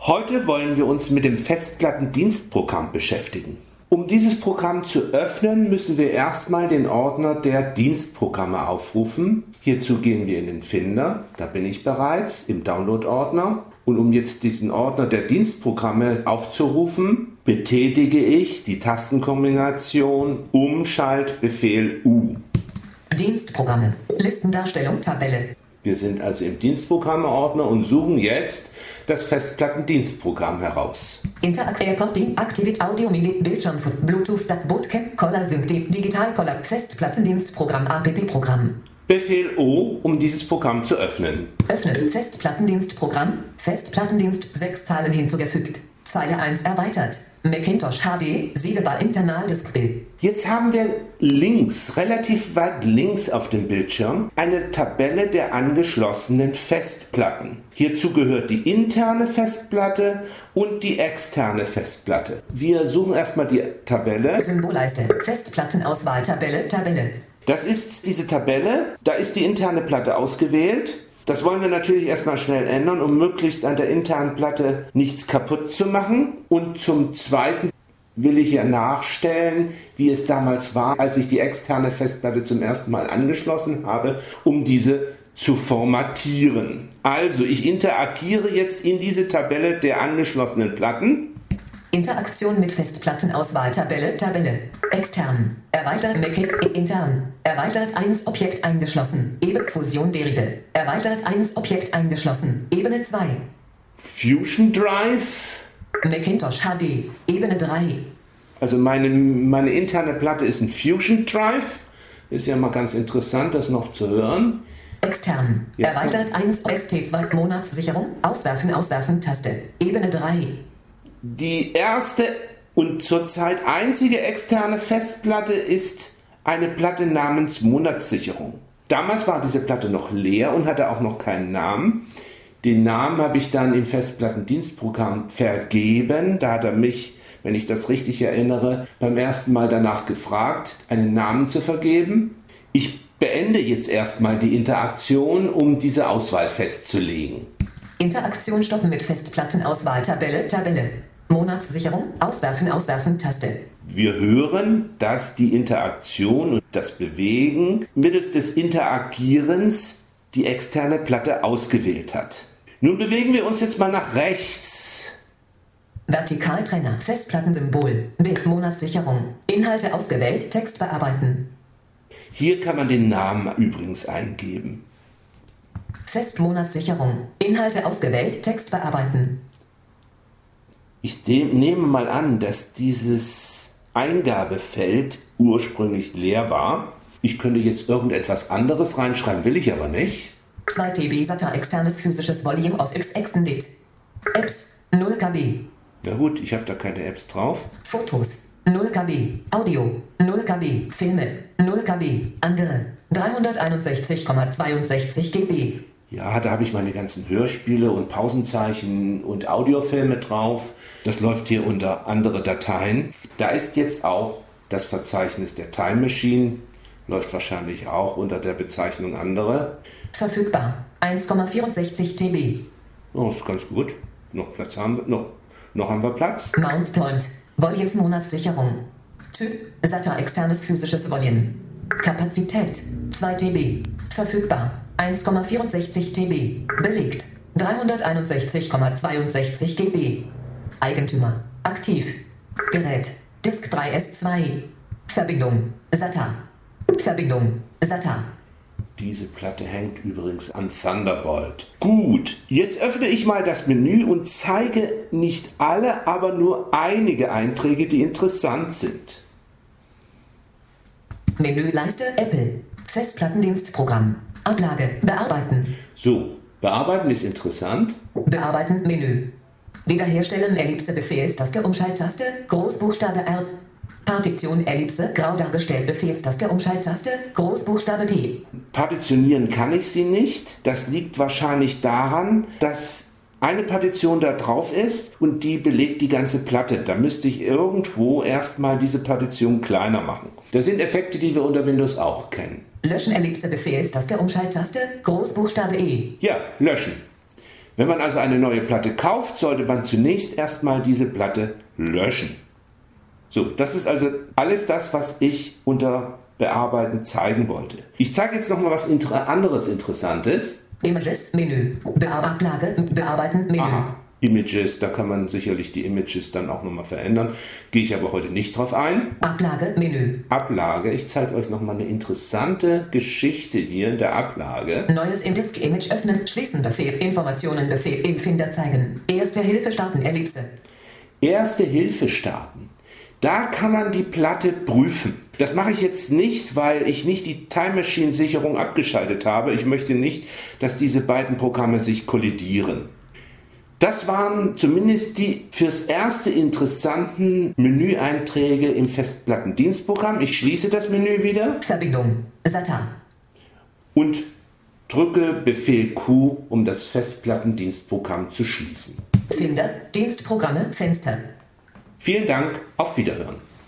Heute wollen wir uns mit dem Festplattendienstprogramm beschäftigen. Um dieses Programm zu öffnen, müssen wir erstmal den Ordner der Dienstprogramme aufrufen. Hierzu gehen wir in den Finder, da bin ich bereits, im Download-Ordner. Und um jetzt diesen Ordner der Dienstprogramme aufzurufen, betätige ich die Tastenkombination Umschaltbefehl U. Dienstprogramme, Listendarstellung, Tabelle. Wir sind also im Dienstprogramme-Ordner und suchen jetzt das Festplattendienstprogramm heraus. Activate Audio MIDI Bildschirm von Bluetooth Bootcamp Collar Sync Digital Collar Festplattendienstprogramm APP-Programm. Befehl O, um dieses Programm zu öffnen. Öffnen Festplattendienstprogramm. Festplattendienst 6 Zeilen hinzugefügt. Zeile 1 erweitert. Macintosh HD, sehbar Internal-Diskbild. Jetzt haben wir links, relativ weit links auf dem Bildschirm, eine Tabelle der angeschlossenen Festplatten. Hierzu gehört die interne Festplatte und die externe Festplatte. Wir suchen erstmal die Tabelle. Symbolleiste, Festplattenauswahl, Tabelle. Das ist diese Tabelle, da ist die interne Platte ausgewählt. Das wollen wir natürlich erstmal schnell ändern, um möglichst an der internen Platte nichts kaputt zu machen. Und zum Zweiten will ich hier nachstellen, wie es damals war, als ich die externe Festplatte zum ersten Mal angeschlossen habe, um diese zu formatieren. Also ich interagiere jetzt in diese Tabelle der angeschlossenen Platten. Interaktion mit Festplattenauswahl, Tabelle. Extern. Erweitert intern. Erweitert 1 Objekt eingeschlossen. Fusion Derive. Erweitert 1 Objekt eingeschlossen. Ebene 2. Fusion Drive. Macintosh HD. Ebene 3. Also meine interne Platte ist ein Fusion Drive. Ist ja mal ganz interessant, das noch zu hören. Extern. Jetzt erweitert 1 ST2 Monatssicherung. Auswerfen Taste. Ebene 3. Die erste und zurzeit einzige externe Festplatte ist eine Platte namens Monatssicherung. Damals war diese Platte noch leer und hatte auch noch keinen Namen. Den Namen habe ich dann im Festplattendienstprogramm vergeben. Da hat er mich, wenn ich das richtig erinnere, beim ersten Mal danach gefragt, einen Namen zu vergeben. Ich beende jetzt erstmal die Interaktion, um diese Auswahl festzulegen. Interaktion stoppen mit Festplattenauswahl, Tabelle. Monatssicherung, auswerfen, Taste. Wir hören, dass die Interaktion und das Bewegen mittels des Interagierens die externe Platte ausgewählt hat. Nun bewegen wir uns jetzt mal nach rechts. Vertikaltrenner, Festplattensymbol, Bild, Monatssicherung, Inhalte ausgewählt, Text bearbeiten. Hier kann man den Namen übrigens eingeben. Monatssicherung, Inhalte ausgewählt, Text bearbeiten. Ich nehme mal an, dass dieses Eingabefeld ursprünglich leer war. Ich könnte jetzt irgendetwas anderes reinschreiben, will ich aber nicht. 2 TB SATA externes physisches Volume aus Extended. Apps 0 KB. Na gut, ich habe da keine Apps drauf. Fotos 0 KB. Audio 0 KB. Filme 0 KB. Andere 361,62 GB. Ja, da habe ich meine ganzen Hörspiele und Pausenzeichen und Audiofilme drauf. Das läuft hier unter andere Dateien. Da ist jetzt auch das Verzeichnis der Time Machine. Läuft wahrscheinlich auch unter der Bezeichnung andere. Verfügbar 1,64 TB. Oh, ist ganz gut. Noch Platz haben wir. Noch haben wir Platz. Mount Point. Volumes Monatssicherung. Typ SATA externes physisches Volume. Kapazität 2 TB. Verfügbar 1,64 TB. Belegt 361,62 GB. Eigentümer. Aktiv. Gerät. Disk 3S2. Verbindung. SATA. Diese Platte hängt übrigens an Thunderbolt. Gut, jetzt öffne ich mal das Menü und zeige nicht alle, aber nur einige Einträge, die interessant sind. Menüleiste Apple. Festplattendienstprogramm. Ablage. Bearbeiten. So, bearbeiten ist interessant. Bearbeiten Menü. Wiederherstellen Ellipse Befehlstaste Umschalttaste Großbuchstabe R. Partition Ellipse grau dargestellt Befehlstaste Umschalttaste Großbuchstabe P. Partitionieren kann ich sie nicht. Das liegt wahrscheinlich daran, dass eine Partition da drauf ist und die belegt die ganze Platte. Da müsste ich irgendwo erstmal diese Partition kleiner machen. Das sind Effekte, die wir unter Windows auch kennen. Löschen Ellipse Befehlstaste Umschalttaste Großbuchstabe E. Ja, löschen. Wenn man also eine neue Platte kauft, sollte man zunächst erstmal diese Platte löschen. So, das ist also alles das, was ich unter Bearbeiten zeigen wollte. Ich zeige jetzt nochmal was anderes Interessantes. Images, Menü. Ablage, bearbeiten, Menü. Aha. Images, da kann man sicherlich die Images dann auch nochmal verändern. Gehe ich aber heute nicht drauf ein. Ablage, Menü. Ablage, ich zeige euch nochmal eine interessante Geschichte hier in der Ablage. Neues im Disk-Image öffnen, schließen Befehl, Informationen Befehl, Empfinder zeigen. Erste Hilfe starten, Ellipse. Erste Hilfe starten. Da kann man die Platte prüfen. Das mache ich jetzt nicht, weil ich nicht die Time Machine Sicherung abgeschaltet habe. Ich möchte nicht, dass diese beiden Programme sich kollidieren. Das waren zumindest die fürs erste interessanten Menüeinträge im Festplattendienstprogramm. Ich schließe das Menü wieder. Verbindung, SATA. Und drücke Befehl Q, um das Festplattendienstprogramm zu schließen. Finder, Dienstprogramme, Fenster. Vielen Dank, auf Wiederhören.